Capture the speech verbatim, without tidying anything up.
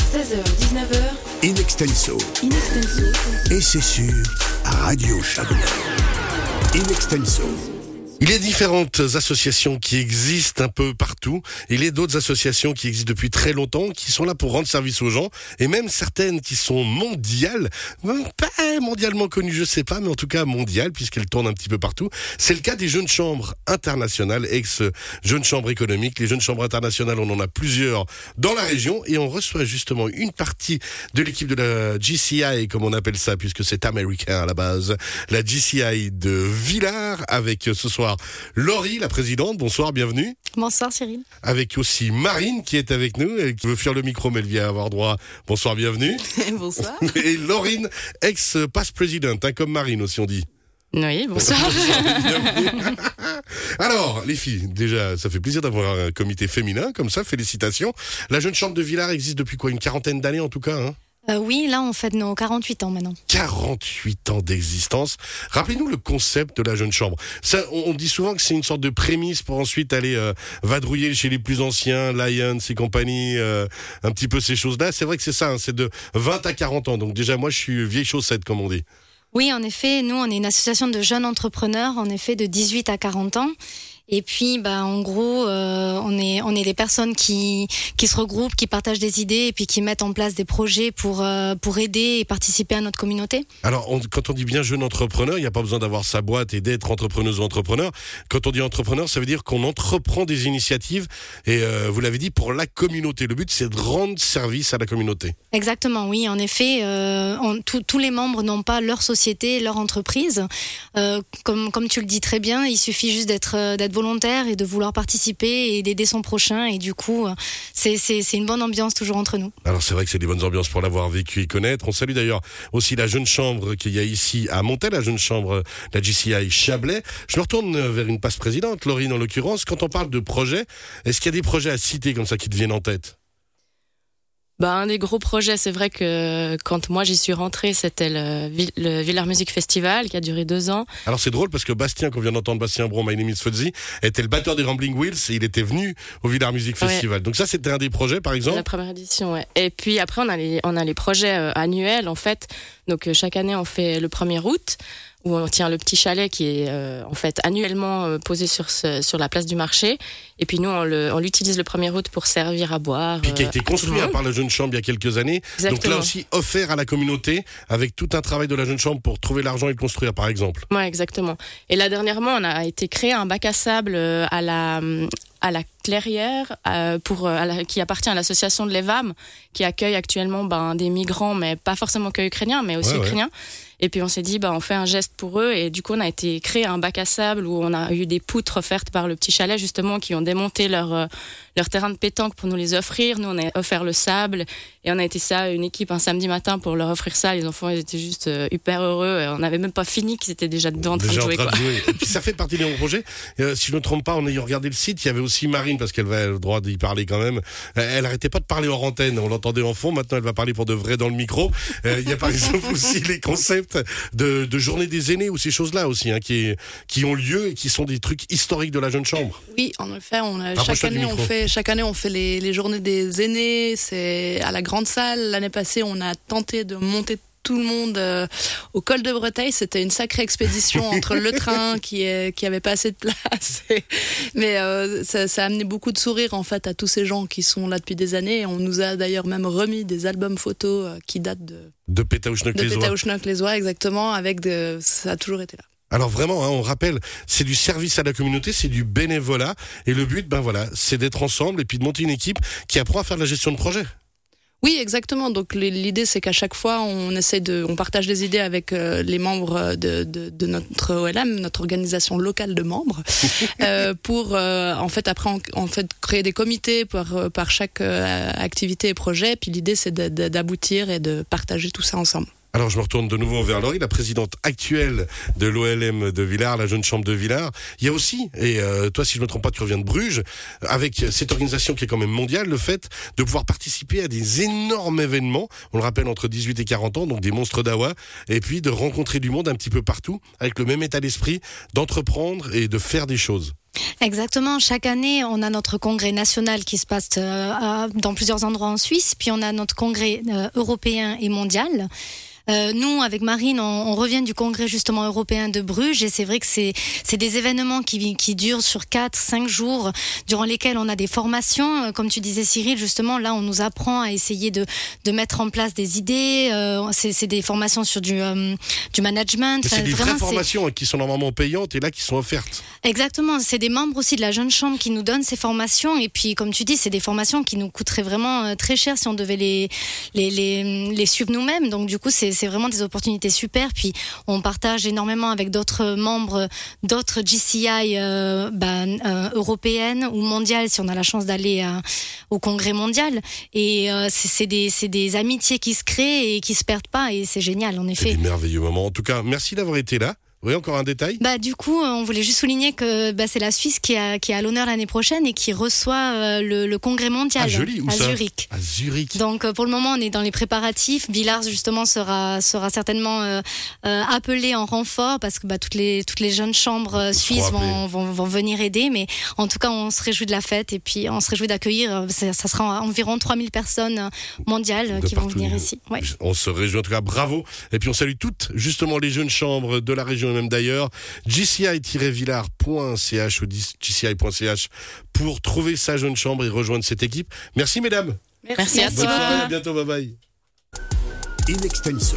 seize heures dix-neuf heures. In Extenso. In Extenso. Et c'est sur Radio Chablais. In Extenso. Il y a différentes associations qui existent un peu partout. Il y a d'autres associations qui existent depuis très longtemps, qui sont là pour rendre service aux gens, et même certaines qui sont mondiales, pas mondialement connues, je sais pas, mais en tout cas mondiales, puisqu'elles tournent un petit peu partout. C'est le cas des jeunes chambres internationales, ex-jeunes chambres économiques. Les jeunes chambres internationales, on en a plusieurs dans la région, et on reçoit justement une partie de l'équipe de la G C I, comme on appelle ça, puisque c'est américain à la base, la G C I de Villars, avec ce soir Laurie, la présidente. Bonsoir, bienvenue. Bonsoir Cyril. Avec aussi Marine qui est avec nous, et qui veut fuir le micro mais elle vient avoir droit. Bonsoir, bienvenue. Bonsoir. Et Laurine, ex-past president, hein, comme Marine aussi on dit. Oui, bonsoir. Bienvenue. Alors, les filles, déjà, ça fait plaisir d'avoir un comité féminin comme ça, félicitations. La jeune chambre de Villars existe depuis quoi, une quarantaine d'années en tout cas, hein? Euh, oui, là on fête nos quarante-huit ans maintenant. quarante-huit ans d'existence. Rappelez-nous le concept de la jeune chambre. Ça, on, on dit souvent que c'est une sorte de prémisse pour ensuite aller euh, vadrouiller chez les plus anciens, Lions et compagnie, euh, un petit peu ces choses-là. C'est vrai que c'est ça, hein, c'est de vingt à quarante ans. Donc déjà, moi, je suis vieille chaussette, comme on dit. Oui, en effet, nous on est une association de jeunes entrepreneurs, en effet, de dix-huit à quarante ans. Et puis, bah, en gros, euh, on est on est des personnes qui qui se regroupent, qui partagent des idées et puis qui mettent en place des projets pour euh, pour aider et participer à notre communauté. Alors, on, quand on dit bien jeune entrepreneur, il n'y a pas besoin d'avoir sa boîte et d'être entrepreneuse ou entrepreneur. Quand on dit entrepreneur, ça veut dire qu'on entreprend des initiatives et euh, vous l'avez dit, pour la communauté. Le but, c'est de rendre service à la communauté. Exactement, oui. En effet, euh, on, tout, tous les membres n'ont pas leur société, leur entreprise. Euh, comme comme tu le dis très bien, il suffit juste d'être d'être volontaire et de vouloir participer et d'aider son prochain, et du coup c'est, c'est, c'est une bonne ambiance toujours entre nous. Alors c'est vrai que c'est des bonnes ambiances pour l'avoir vécu et connaître. On salue d'ailleurs aussi la jeune chambre qu'il y a ici à Montel, la jeune chambre, la G C I Chablais. Je me retourne vers une passe présidente, Laurine en l'occurrence. Quand on parle de projets, est-ce qu'il y a des projets à citer comme ça qui te viennent en tête? Bah, un des gros projets, c'est vrai que quand moi j'y suis rentrée, c'était le, le Villars Music Festival qui a duré deux ans. Alors c'est drôle parce que Bastien, qu'on vient d'entendre, Bastien Bron, My Name is Fuzzy, était le batteur des Rambling Wheels et il était venu au Villars Music Festival. Ouais. Donc ça, c'était un des projets, par exemple. La première édition, ouais. Et puis après, on a les, on a les projets euh, annuels, en fait. Donc euh, chaque année, on fait le premier août, où on tient le petit chalet qui est euh, en fait annuellement euh, posé sur ce, sur la place du marché. Et puis nous, on, le, on l'utilise le premier août pour servir à boire. Puis qui a été euh, construit par la jeune chambre il y a quelques années. Exactement. Donc là aussi, offert à la communauté avec tout un travail de la jeune chambre pour trouver l'argent et le construire, par exemple. Ouais, exactement. Et là, dernièrement, on a été créé un bac à sable à la... à la Clairière, euh, pour, à la, qui appartient à l'association de l'E V A M, qui accueille actuellement ben, des migrants, mais pas forcément que ukrainiens, mais aussi ouais, ukrainiens. Ouais. Et puis on s'est dit, ben, on fait un geste pour eux, et du coup on a été créé un bac à sable où on a eu des poutres offertes par le petit chalet, justement, qui ont démonté leur, euh, leur terrain de pétanque pour nous les offrir. Nous on a offert le sable, et on a été ça, une équipe, un samedi matin pour leur offrir ça. Les enfants, ils étaient juste euh, hyper heureux, et on n'avait même pas fini qu'ils étaient déjà dedans en train déjà de jouer. En train quoi. de jouer. Et puis ça fait partie des bons projets. Euh, si je ne me trompe pas, en ayant regardé le site, il y avait aussi Marine, parce qu'elle va avoir le droit d'y parler quand même. Elle arrêtait pas de parler hors antenne, on l'entendait en fond, maintenant elle va parler pour de vrai dans le micro. Euh, il y a par exemple aussi les concepts de, de journée des aînés ou ces choses-là aussi, hein, qui, qui ont lieu et qui sont des trucs historiques de la jeune chambre. Oui, en effet, on a, chaque année on fait, chaque année on fait les, les journées des aînés, c'est à la grande salle. L'année passée, on a tenté de monter tout le monde euh, au col de Breteuil. C'était une sacrée expédition entre le train qui est, qui avait pas assez de place, et, mais euh, ça, ça a amené beaucoup de sourires en fait à tous ces gens qui sont là depuis des années. Et on nous a d'ailleurs même remis des albums photos euh, qui datent de de Pétaouchnok les Oies, exactement, avec de, ça a toujours été là. Alors vraiment, hein, on rappelle, c'est du service à la communauté, c'est du bénévolat, et le but, ben voilà, c'est d'être ensemble et puis de monter une équipe qui apprend à faire de la gestion de projet. Oui, exactement. Donc l'idée, c'est qu'à chaque fois, on essaie de, on partage des idées avec euh, les membres de, de, de notre O L M, notre organisation locale de membres, euh, pour euh, en fait après en, en fait créer des comités par par chaque euh, activité et projet. Puis l'idée, c'est de, de, d'aboutir et de partager tout ça ensemble. Alors je me retourne de nouveau vers Laurie, la présidente actuelle de l'O L M de Villars, la jeune chambre de Villars. Il y a aussi, et euh, toi si je ne me trompe pas tu reviens de Bruges, avec cette organisation qui est quand même mondiale, le fait de pouvoir participer à des énormes événements, on le rappelle entre dix-huit et quarante ans, donc des monstres d'Awa, et puis de rencontrer du monde un petit peu partout, avec le même état d'esprit, d'entreprendre et de faire des choses. Exactement. Chaque année, on a notre congrès national qui se passe euh, dans plusieurs endroits en Suisse, puis on a notre congrès euh, européen et mondial. Euh, nous, avec Marine, on, on revient du congrès justement européen de Bruges et c'est vrai que c'est c'est des événements qui qui durent sur quatre, cinq jours, durant lesquels on a des formations. Comme tu disais, Cyril, justement, là, on nous apprend à essayer de de mettre en place des idées. Euh, c'est c'est des formations sur du euh, du management. Mais c'est des vraiment, vraies formations qui sont normalement payantes et là qui sont offertes. Exactement. C'est des membres aussi de la Jeune Chambre qui nous donnent ces formations et puis, comme tu dis, c'est des formations qui nous coûteraient vraiment très cher si on devait les les les les suivre nous-mêmes. Donc du coup, c'est c'est vraiment des opportunités super. Puis on partage énormément avec d'autres membres, d'autres G C I euh, bah, euh, européennes ou mondiales si on a la chance d'aller euh, au congrès mondial. Et euh, c'est, c'est, des, c'est des amitiés qui se créent et qui se perdent pas. Et c'est génial, en effet. C'est des merveilleux moments. En tout cas, merci d'avoir été là. Oui, encore un détail. Bah du coup, on voulait juste souligner que bah, c'est la Suisse qui a qui a l'honneur l'année prochaine et qui reçoit euh, le, le congrès mondial à, joli, où à ça Zurich. À Zurich. Donc euh, pour le moment, on est dans les préparatifs. Villars justement sera sera certainement euh, euh, appelé en renfort parce que bah toutes les toutes les jeunes chambres euh, suisses vont, vont vont venir aider. Mais en tout cas, on se réjouit de la fête et puis on se réjouit d'accueillir. Ça, ça sera environ trois mille personnes mondiales de qui vont venir ici. Ouais. On se réjouit en tout cas. Bravo. Et puis on salue toutes justement les jeunes chambres de la région et même d'ailleurs. G C I villars point c h ou G C I point c h pour trouver sa jeune chambre et rejoindre cette équipe. Merci mesdames. Merci, Merci à toi. Bonne soirée, à bientôt, bye bye. In extenso.